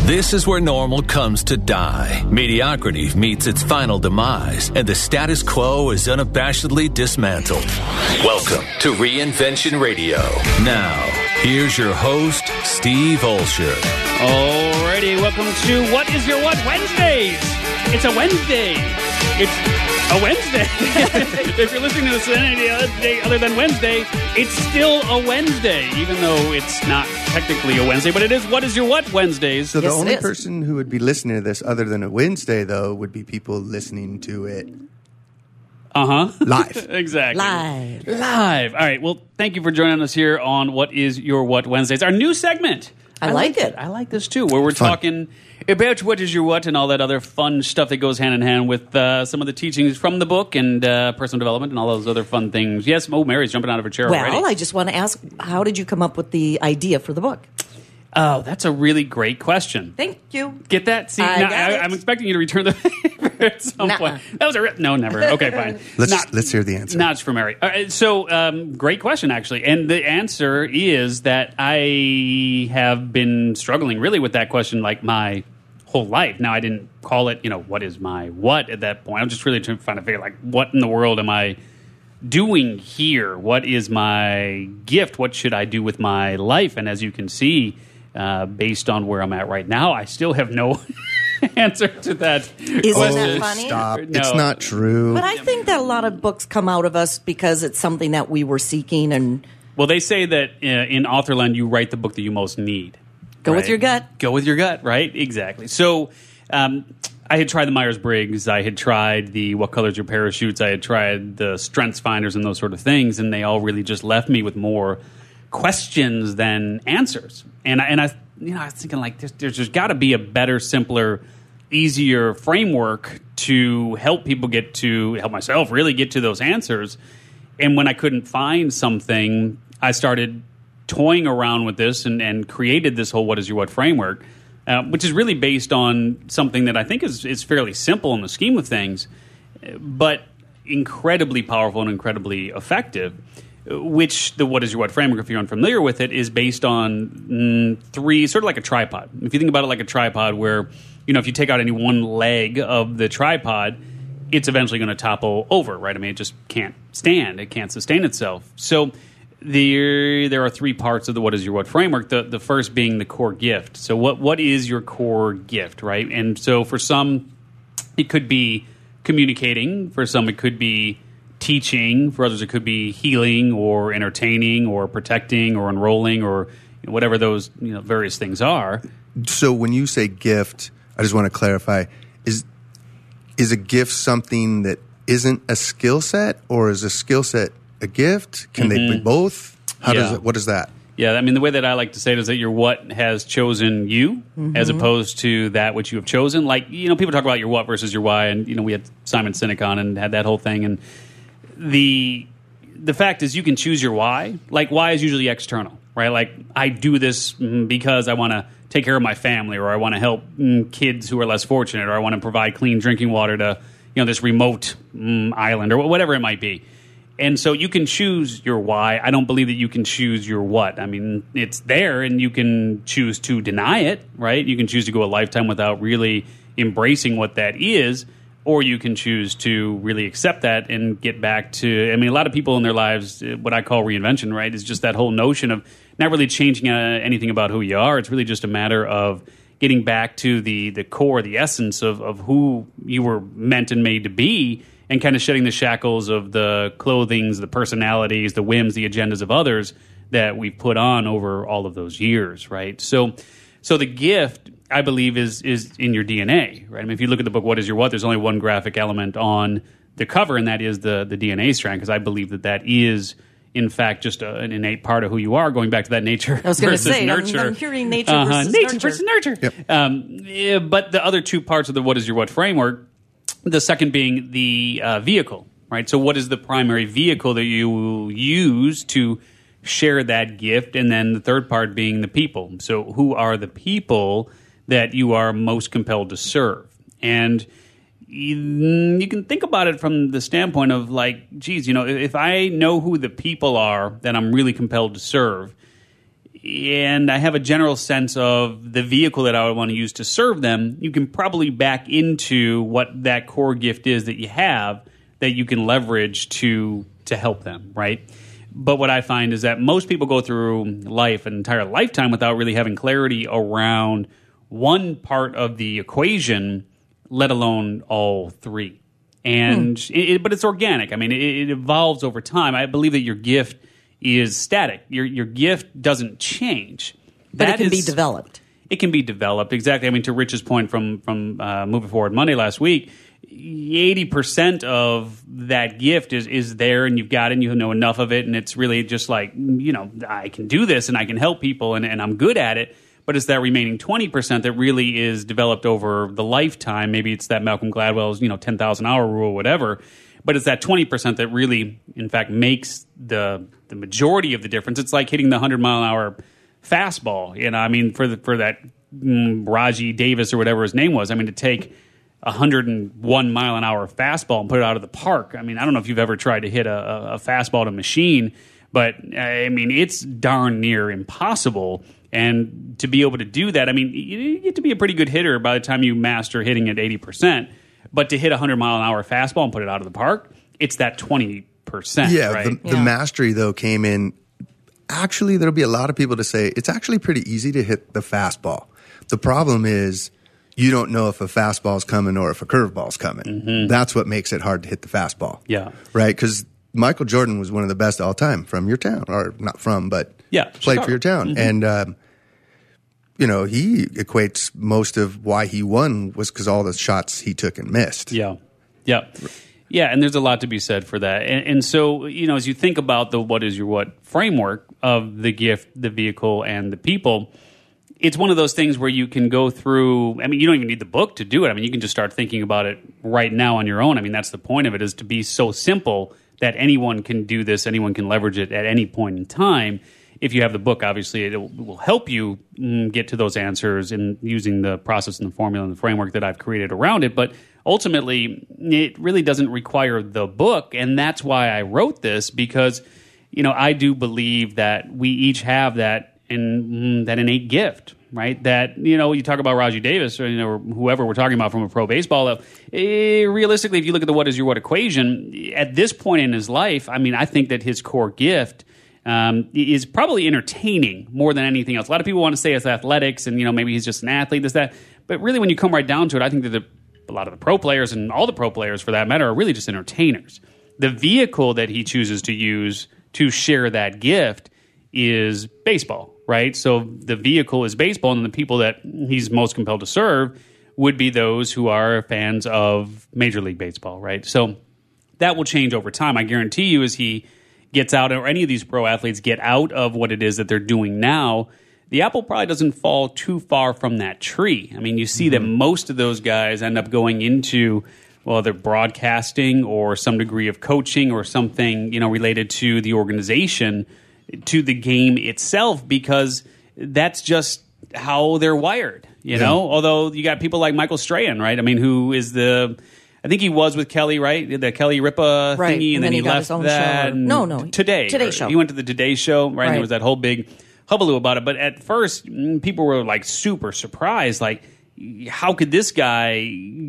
This is where normal comes to die. Mediocrity meets its final demise, and the status quo is unabashedly dismantled. Welcome to Reinvention Radio. Now, here's your host, Steve Olsher. Alrighty, welcome to What Is Your What Wednesdays. It's a Wednesday. It's a Wednesday. If you're listening to this any other day other than Wednesday, it's still a Wednesday, even though it's not technically a Wednesday, but it is What Is Your What Wednesdays. So the only person who would be listening to this other than a Wednesday, though, would be people listening to it live. Exactly. Live. All right, well, thank you for joining us here on What Is Your What Wednesdays, our new segment. I like it. I like this too, where we're talking about what is your what and all that other fun stuff that goes hand in hand with some of the teachings from the book and personal development and all those other fun things. Yes, Mary's jumping out of her chair already. Well, I just want to ask, how did you come up with the idea for the book? Oh, that's a really great question. Thank you. Get that? See, I'm expecting you to return the favor at some point. That was no, never. Okay, fine. Let's hear the answer. Not for Mary. All right, so, great question, actually. And the answer is that I have been struggling really with that question like my whole life. Now, I didn't call it, what is my what at that point. I'm just really trying to figure like, what in the world am I doing here? What is my gift? What should I do with my life? And as you can see, based on where I'm at right now, I still have no answer to that. Isn't that funny? Stop. No. It's not true. But I think that a lot of books come out of us because it's something that we were seeking. And well, they say that in Authorland, you write the book that you most need. Go with your gut. Go with your gut, right? Exactly. So I had tried the Myers-Briggs. I had tried the What Color's Your Parachutes. I had tried the Strengths Finders and those sort of things, and they all really just left me with more questions than answers. And I was thinking like there's got to be a better, simpler, easier framework to help people help myself really get to those answers. And when I couldn't find something, I started toying around with this and created this whole What Is Your What framework, which is really based on something that I think is fairly simple in the scheme of things, but incredibly powerful and incredibly effective, which the What Is Your What framework, if you're unfamiliar with it, is based on three, sort of like a tripod. If you think about it like a tripod where, if you take out any one leg of the tripod, it's eventually going to topple over, right? I mean, it just can't stand. It can't sustain itself. So there are three parts of the What Is Your What framework, the first being the core gift. So what is your core gift, right? And so for some, it could be communicating. For some, it could be teaching. For others, it could be healing or entertaining or protecting or enrolling or whatever those various things are. So when you say gift, I just want to clarify, is a gift something that isn't a skill set, or is a skill set a gift? Can they be both? What is that? Yeah, I mean, the way that I like to say it is that your what has chosen you as opposed to that which you have chosen. Like, people talk about your what versus your why, and, we had Simon Sinek on and had that whole thing. And the fact is you can choose your why. Like, why is usually external, right? Like, I do this because I want to take care of my family, or I want to help kids who are less fortunate, or I want to provide clean drinking water to, this remote island, or whatever it might be. And so you can choose your why. I don't believe that you can choose your what. I mean, it's there, and you can choose to deny it, right? You can choose to go a lifetime without really embracing what that is, or you can choose to really accept that and get back to, a lot of people in their lives, what I call reinvention, right, is just that whole notion of not really changing anything about who you are. It's really just a matter of getting back to the core, the essence of who you were meant and made to be, and kind of shedding the shackles of the clothings, the personalities, the whims, the agendas of others that we've put on over all of those years, right? So the gift, I believe, is in your DNA, right? I mean, if you look at the book, What Is Your What, there's only one graphic element on the cover, and that is the DNA strand, because I believe that is, in fact, just an innate part of who you are, going back to that nature I was going to versus say, nurture. I'm hearing nature versus nurture. Yep. But the other two parts of the What Is Your What framework, the second being the vehicle, right? So what is the primary vehicle that you will use to share that gift? And then the third part being the people. So who are the people that you are most compelled to serve? And you can think about it from the standpoint of like, geez, if I know who the people are that I'm really compelled to serve, and I have a general sense of the vehicle that I would want to use to serve them, you can probably back into what that core gift is that you have that you can leverage to help them, right? But what I find is that most people go through life, an entire lifetime, without really having clarity around one part of the equation, let alone all three. And but it's organic. I mean, it evolves over time. I believe that your gift is static. Your gift doesn't change. But it can be developed. It can be developed, exactly. I mean, to Rich's point from Moving Forward Monday last week, 80% of that gift is there, and you've got it, and you know enough of it, and it's really just like, I can do this, and I can help people, and I'm good at it. But it's that remaining 20% that really is developed over the lifetime. Maybe it's that Malcolm Gladwell's 10,000-hour rule, whatever. But it's that 20% that really, in fact, makes the majority of the difference. It's like hitting the 100-mile-an-hour fastball. I mean, for that Raji Davis or whatever his name was. I mean, to take 101-mile-an-hour fastball and put it out of the park. I mean, I don't know if you've ever tried to hit a fastball to machine, but I mean, it's darn near impossible. And to be able to do that, I mean, you get to be a pretty good hitter by the time you master hitting at 80%. But to hit a 100-mile-an-hour fastball and put it out of the park, it's that 20%. Yeah, right? The mastery, though, came in. Actually, there'll be a lot of people to say it's actually pretty easy to hit the fastball. The problem is you don't know if a fastball's coming or if a curveball's coming. Mm-hmm. That's what makes it hard to hit the fastball. Yeah. Right? Because Michael Jordan was one of the best all time from your town, or not from, but played for your town. Mm-hmm. And, he equates most of why he won was because all the shots he took and missed. Yeah. Yeah. Yeah, and there's a lot to be said for that. And so, as you think about the what is your what framework of the gift, the vehicle, and the people, it's one of those things where you can go through, I mean, you don't even need the book to do it. I mean, you can just start thinking about it right now on your own. I mean, that's the point of it, is to be so simple that anyone can do this, anyone can leverage it at any point in time. If you have the book, obviously, it will help you get to those answers in using the process and the formula and the framework that I've created around it. But ultimately, it really doesn't require the book, and that's why I wrote this, because, I do believe that we each have that innate gift, right? That, you talk about Raji Davis or whoever we're talking about from a pro baseball level. Realistically, if you look at the what is your what equation, at this point in his life, I mean, I think that his core gift is probably entertaining more than anything else. A lot of people want to say it's athletics and, maybe he's just an athlete, this, that. But really, when you come right down to it, I think that a lot of the pro players and all the pro players, for that matter, are really just entertainers. The vehicle that he chooses to use to share that gift is baseball, right? So the vehicle is baseball, and the people that he's most compelled to serve would be those who are fans of Major League Baseball, right? So that will change over time. I guarantee you, as he gets out, or any of these pro athletes get out of what it is that they're doing now, the apple probably doesn't fall too far from that tree. I mean, you see that most of those guys end up going into, they're broadcasting or some degree of coaching or something, related to the organization, to the game itself, because that's just how they're wired, you know? Although you got people like Michael Strahan, right? I mean, who is I think he was with Kelly, right? The Kelly Ripa thingy, and then he got left his own that. show. No. Today Show. He went to the Today Show, right? And there was that whole big hullabaloo about it. But at first, people were like super surprised, like, how could this guy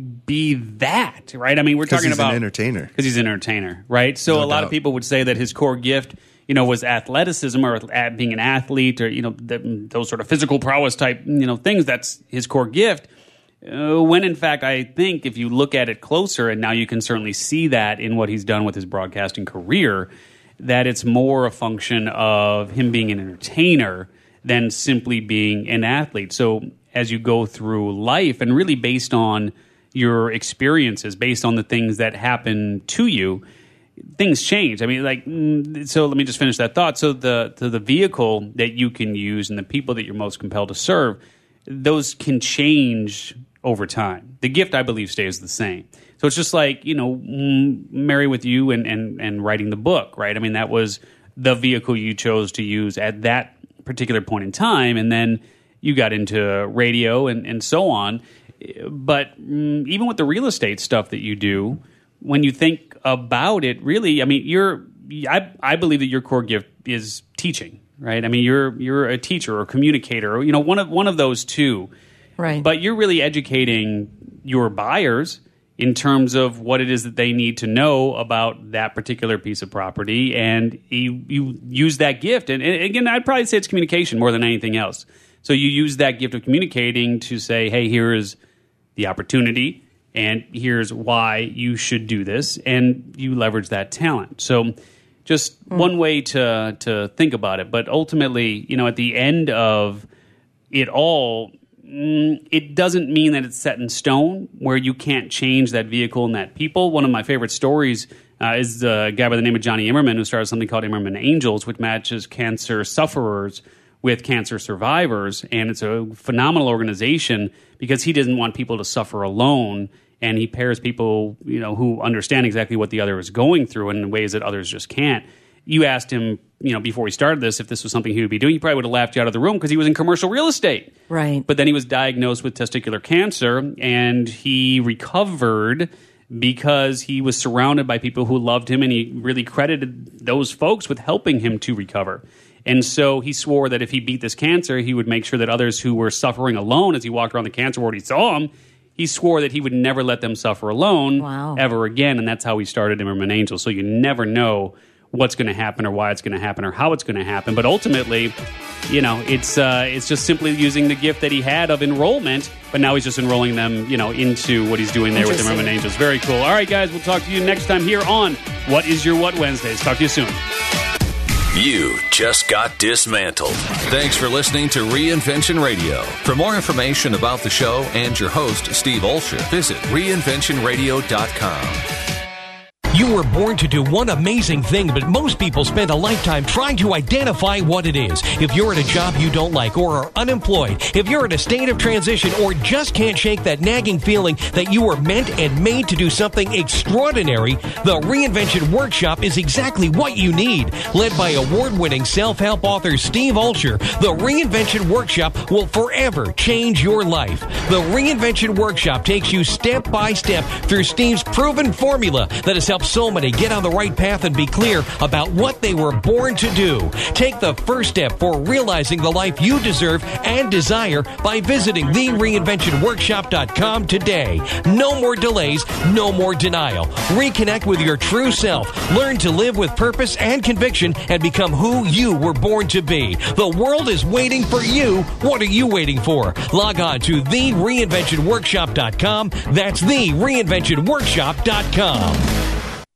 be that, right? I mean, we're talking about... Because he's an entertainer. Because he's an entertainer, right? So a lot of people would say that his core gift, was athleticism, or being an athlete, or, those sort of physical prowess type, things. That's his core gift. When in fact, I think if you look at it closer, and now you can certainly see that in what he's done with his broadcasting career, that it's more a function of him being an entertainer than simply being an athlete. So as you go through life, and really based on your experiences, based on the things that happen to you, things change. I mean, so let me just finish that thought. So the vehicle that you can use and the people that you're most compelled to serve, those can change over time. The gift, I believe, stays the same. So it's just like, Marry With You and writing the book, right? I mean, that was the vehicle you chose to use at that particular point in time, and then you got into radio and so on. But even with the real estate stuff that you do, when you think about it, really, I mean, I believe that your core gift is teaching, right? I mean, you're a teacher or a communicator, or, one of those two. Right. But you're really educating your buyers in terms of what it is that they need to know about that particular piece of property, and you use that gift. And again, I'd probably say it's communication more than anything else. So you use that gift of communicating to say, hey, here is the opportunity, and here's why you should do this, and you leverage that talent. So just one way to think about it. But ultimately, at the end of it all, it doesn't mean that it's set in stone where you can't change that vehicle and that people. One of my favorite stories is a guy by the name of Johnny Immerman, who started something called Immerman Angels, which matches cancer sufferers with cancer survivors. And it's a phenomenal organization because he doesn't want people to suffer alone. And he pairs people, who understand exactly what the other is going through in ways that others just can't. You asked him, before he started this, if this was something he would be doing, he probably would have laughed you out of the room because he was in commercial real estate. Right. But then he was diagnosed with testicular cancer, and he recovered because he was surrounded by people who loved him, and he really credited those folks with helping him to recover. And so he swore that if he beat this cancer, he would make sure that others who were suffering alone, as he walked around the cancer ward, he saw them, he swore that he would never let them suffer alone ever again, and that's how he started Immerman Angels. So you never know what's going to happen or why it's going to happen or how it's going to happen. But ultimately, it's just simply using the gift that he had of enrollment, but now he's just enrolling them, into what he's doing there with Immerman Angels. Very cool. All right, guys, we'll talk to you next time here on What Is Your What Wednesdays. Talk to you soon. You just got dismantled. Thanks for listening to Reinvention Radio. For more information about the show and your host, Steve Olsher, visit reinventionradio.com. You were born to do one amazing thing, but most people spend a lifetime trying to identify what it is. If you're at a job you don't like or are unemployed, if you're in a state of transition or just can't shake that nagging feeling that you were meant and made to do something extraordinary, the Reinvention Workshop is exactly what you need. Led by award-winning self-help author Steve Olsher, the Reinvention Workshop will forever change your life. The Reinvention Workshop takes you step by step through Steve's proven formula that has helped so many get on the right path and be clear about what they were born to do. Take the first step for realizing the life you deserve and desire by visiting thereinventionworkshop.com today. No more delays, no more denial. Reconnect with your true self. Learn to live with purpose and conviction and become who you were born to be. The world is waiting for you. What are you waiting for? Log on to thereinventionworkshop.com. That's thereinventionworkshop.com.